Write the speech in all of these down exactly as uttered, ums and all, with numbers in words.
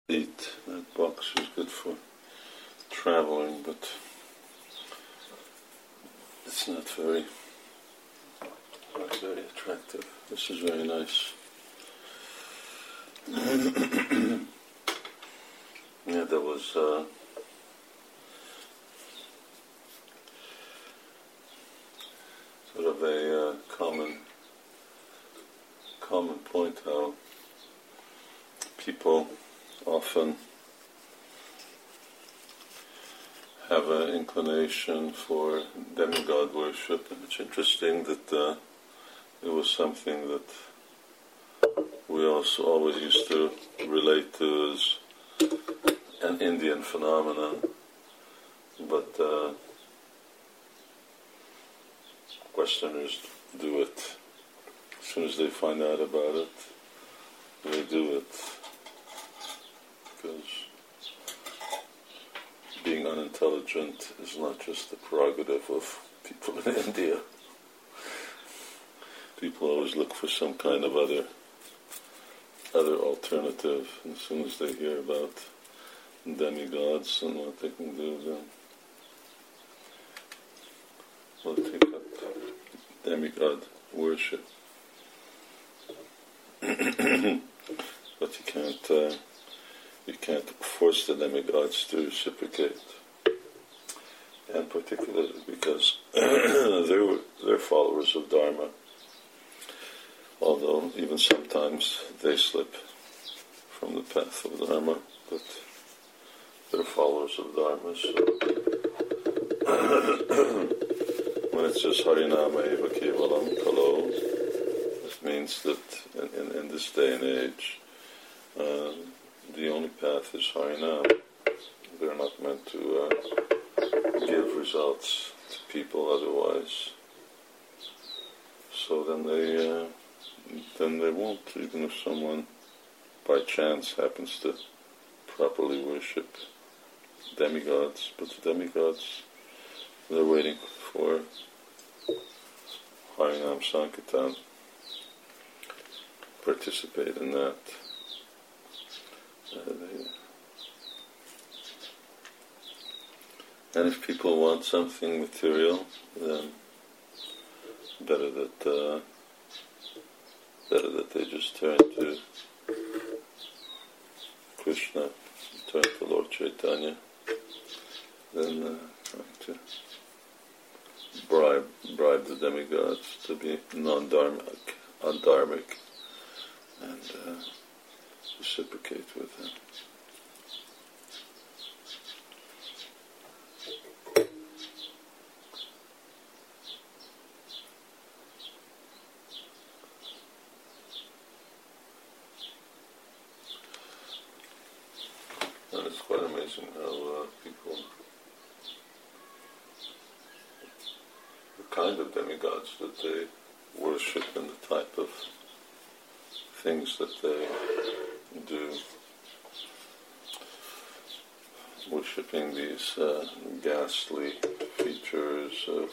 eat. That box is good for traveling, but it's not very, not very attractive. This is very nice. Yeah, there was uh, sort of a uh, common common point how people often have an inclination for demigod worship, and it's interesting that uh, it was something that we also always used to relate to as an Indian phenomenon, but uh, Westerners do it. As soon as they find out about it, they do it. Because being unintelligent is not just the prerogative of people in India. People always look for some kind of other other alternative, and as soon as they hear about demigods and what they can do, then they'll take up demigod worship. But you can't uh, you can't force the demigods to reciprocate, and particularly because they're they're followers of Dharma. Although even sometimes they slip from the path of Dharma, but they're followers of Dharma. So when it says Harinama eva kevalam kalo, it means that in, in, in this day and age, uh, the only path is Harinam. They're not meant to uh, give results to people otherwise. So then they uh, then they won't, even if someone by chance happens to properly worship demigods. But the demigods, they're waiting for Harinam Sankirtan, participate in that. Uh, they, and if people want something material, then better that uh, better that they just turn to Krishna, turn to Lord Chaitanya, than uh, trying to bribe bribe the demigods to be non-dharmic, undharmic, and uh, reciprocate with them. And it's quite amazing how uh, people, the kind of demigods that they worship and the type of things that they do, worshipping these uh, ghastly features of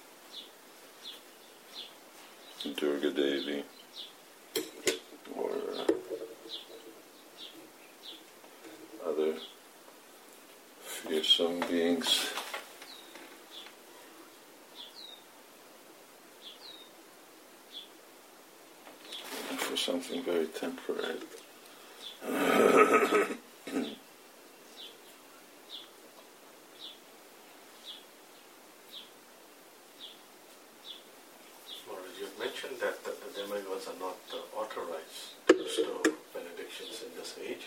Durga Devi, or uh, other fearsome beings. For something very temporary. You've mentioned that the, the demigods are not uh, authorized to bestow benedictions in this age.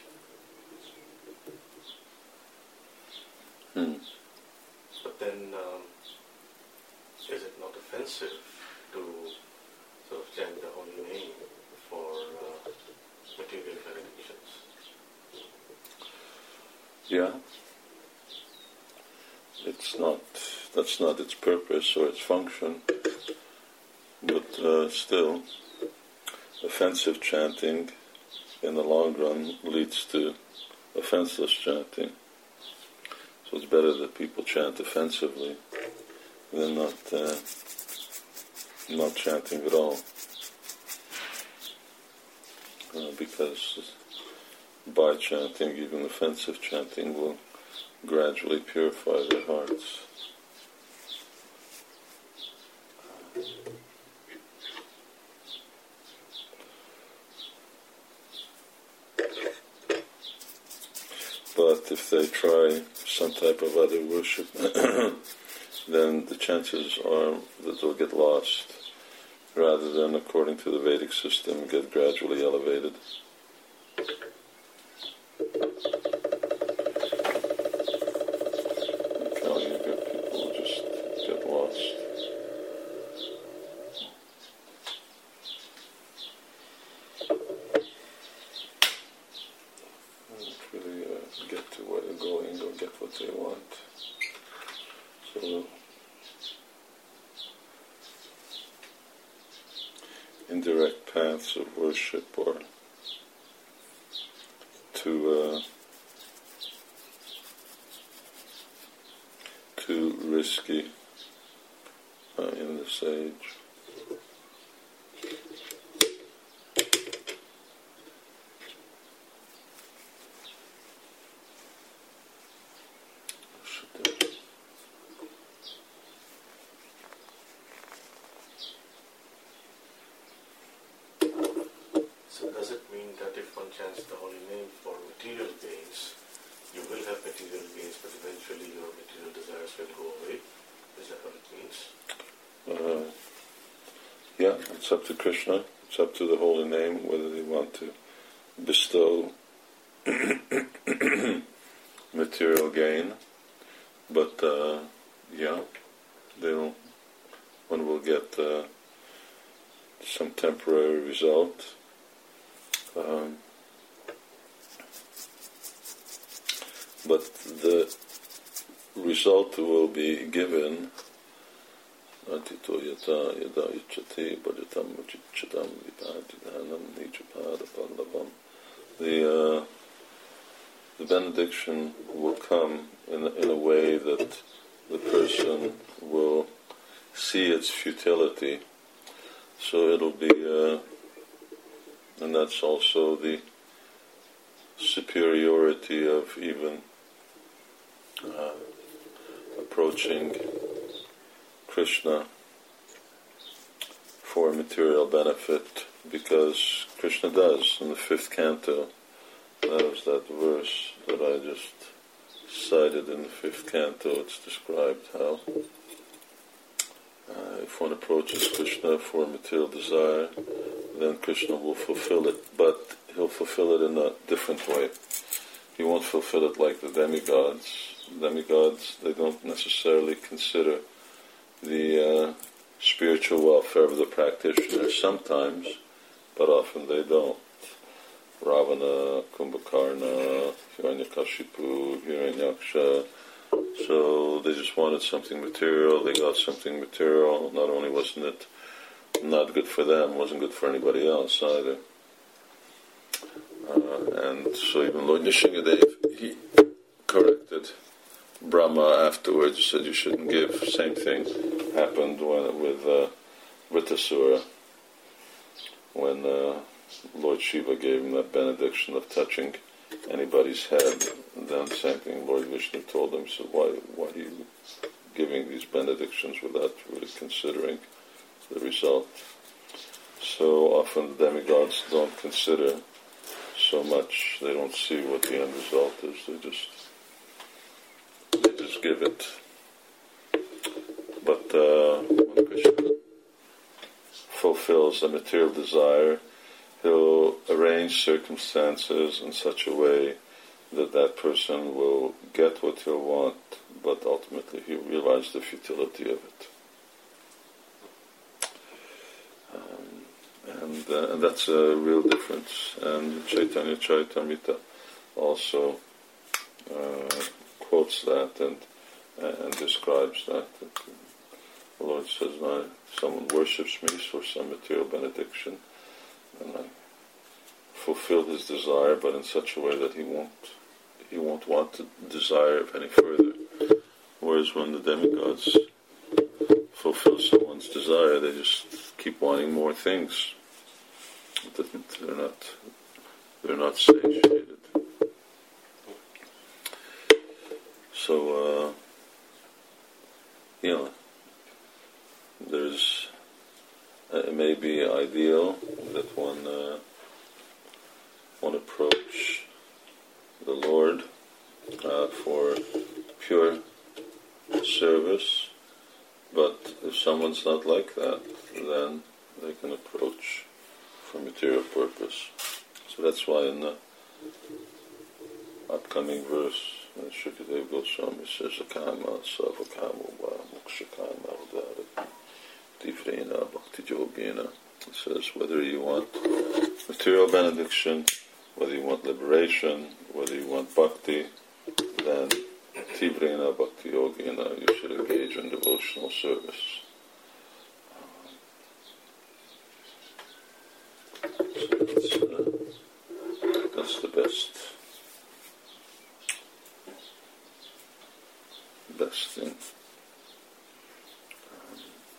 Hmm. But then, um, is it not offensive to sort of chant the holy name for uh, material benedictions? Yeah. It's not, that's not its purpose or its function, but uh, still, offensive chanting in the long run leads to offenseless chanting. So it's better that people chant offensively than not uh, not chanting at all, uh, because by chanting, even offensive chanting, will gradually purify their hearts. But if they try some type of other worship, then the chances are that they'll get lost, rather than, according to the Vedic system, get gradually elevated. I'm telling you, good people just get lost. Don't really uh, get to where they're going or get what they want. So, indirect paths of worship or too uh, too risky uh, in this age. So does it mean that if one chants the holy name for material gains, you will have material gains, but eventually your material desires will go away? Is that what it means? Uh, yeah, it's up to Krishna. It's up to the holy name whether they want to bestow material gain. But uh, yeah, they'll one will get uh, some temporary result. Um, but the result will be given. The uh, the benediction will come in in a way that the person will see its futility. So it'll be. Uh, And that's also the superiority of even uh, approaching Krishna for material benefit, because Krishna does in the fifth canto. That was that verse that I just cited in the fifth canto. It's described how uh, if one approaches Krishna for material desire, then Krishna will fulfill it, but he'll fulfill it in a different way. He won't fulfill it like the demigods. Demigods, they don't necessarily consider the uh, spiritual welfare of the practitioner sometimes, but often they don't. Ravana, Kumbhakarna, Hiranyakashipu, Hiranyaksha. So they just wanted something material, they got something material. Not only wasn't it not good for them, wasn't good for anybody else either. Uh, and so even Lord Nrsingadev, he corrected Brahma afterwards, he said you shouldn't give. Same thing happened when, with uh, Vritasura, when uh, Lord Shiva gave him that benediction of touching anybody's head. And then same thing, Lord Vishnu told him, he said, why, why are you giving these benedictions without really considering the result? So often the demigods don't consider so much, they don't see what the end result is, they just they just give it. But uh, when Krishna fulfills a material desire, he'll arrange circumstances in such a way that that person will get what he'll want, but ultimately he'll realize the futility of it. And, uh, and that's a real difference. And Chaitanya Charitamrita also uh, quotes that and uh, and describes that. that the Lord says, "Now, someone worships me for some material benediction, and I fulfill his desire, but in such a way that he won't he won't want to desire it any further." Whereas when the demigods fulfill someone's desire, they just keep wanting more things. They're not they're not satiated. so, uh, you know, there's, uh, it may be ideal that one, uh, one approach the Lord uh, for pure service, but if someone's not like that, then they can approach for material purpose. So that's why in the upcoming verse, uh, Shukadeva Goswami says, Akama, Savakama, Mokshakama, Udara, Tivrena, Bhakti Yogena. It says, whether you want material benediction, whether you want liberation, whether you want bhakti, then Tivrena, Bhakti Yogena, you should engage in devotional service. So that's, uh, that's the best. Best thing. Um,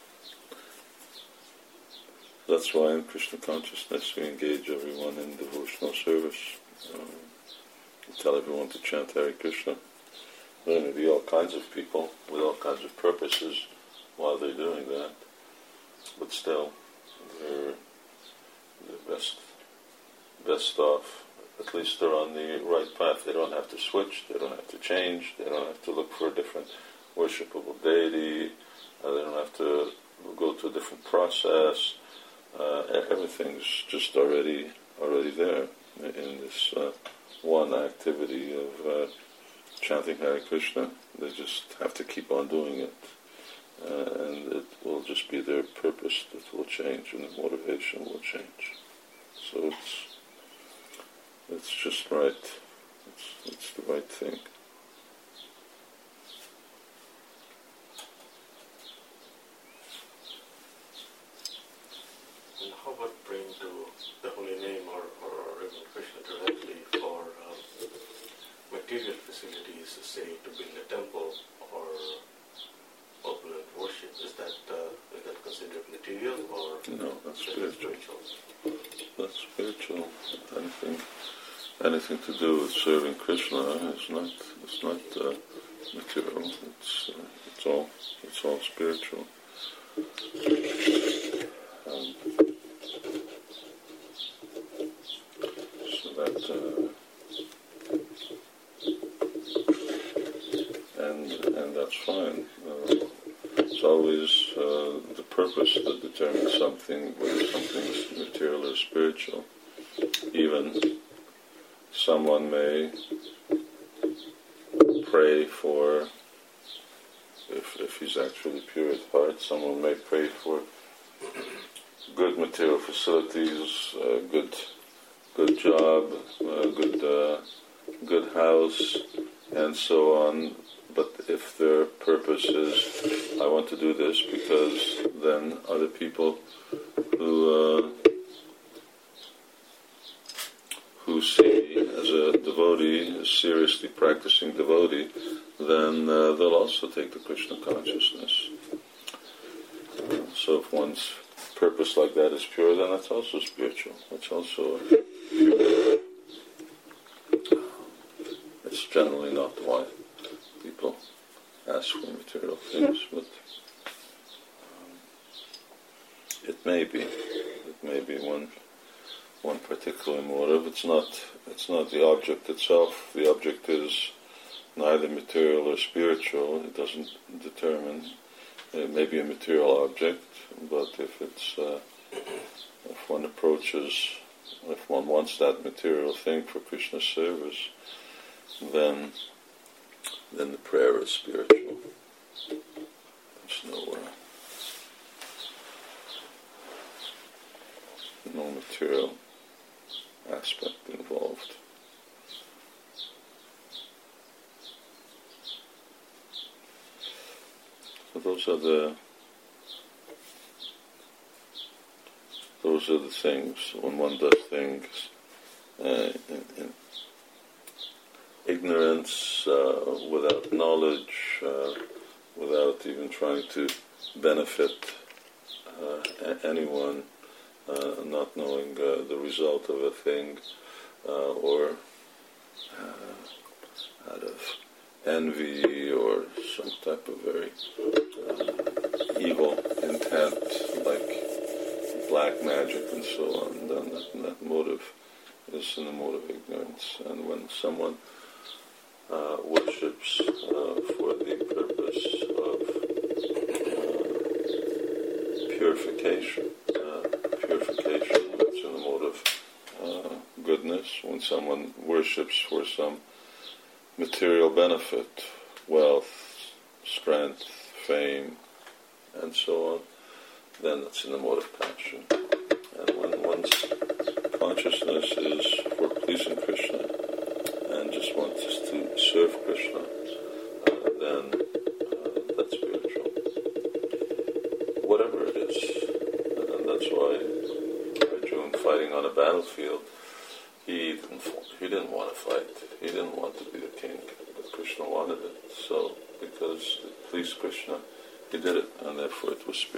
that's why in Krishna consciousness we engage everyone in devotional service. Um, we tell everyone to chant Hare Krishna. There may be all kinds of people with all kinds of purposes while they're doing that, but still, they're, they're best, best off. At least they're on the right path. They don't have to switch, they don't have to change, they don't have to look for a different worshipable deity, uh, they don't have to go to a different process. Uh, everything's just already already there in this uh, one activity of uh, chanting Hare Krishna. They just have to keep on doing it, uh, and it will just be their purpose that will change, and the motivation will change. So it's It's just right. It's, it's the right thing. And how about praying to the holy name or, or even Krishna directly for um, material facilities, say to build a temple or opulent worship? Is that uh, is that considered material or no? That's spiritual. spiritual? That's spiritual. Anything. Anything to do with serving Krishna is not it's not uh, material. It's uh, it's all it's all spiritual. Um, so that uh, and and that's fine. Uh, it's always uh, the purpose that determines something, whether something's material or spiritual. Even someone may pray for, if, if he's actually pure at heart, someone may pray for good material facilities, uh, good good job, uh, good uh, good house, and so on. But if their purpose is, I want to do this because then other people who uh, who see as a devotee, a seriously practicing devotee, then uh, they'll also take the Krishna consciousness. Uh, so if one's purpose like that is pure, then that's also spiritual. It's also pure. It's generally not why people ask for material things, but um, it may be. It may be one one particular motive. It's not it's not the object itself. The object is neither material or spiritual. It doesn't determine. It may be a material object, but if it's uh, if one approaches, if one wants that material thing for Krishna's service, then then the prayer is spiritual. There's no uh, no material aspect involved. So those are the those are the things when one does things uh, in, in ignorance, uh, without knowledge, uh, without even trying to benefit uh, a- anyone. Uh, not knowing uh, the result of a thing, uh, or uh, out of envy or some type of very uh, evil intent, like black magic and so on, then that, that motive is in the mode of ignorance. And when someone uh, worships uh, for the purpose of uh, purification, uh, purification, that's in the mode of uh, goodness. When someone worships for some material benefit, wealth, strength, fame, and so on, then it's in the mode of passion. And when one's consciousness is for pleasing Krishna and just wants to serve Krishna, uh, then uh, that's spiritual. Whatever it is. And that's why Arjuna, fighting on a battlefield, he didn't, he didn't want to fight. He didn't want to be the king, but Krishna wanted it. So, because it pleased Krishna, he did it, and therefore it was spiritual.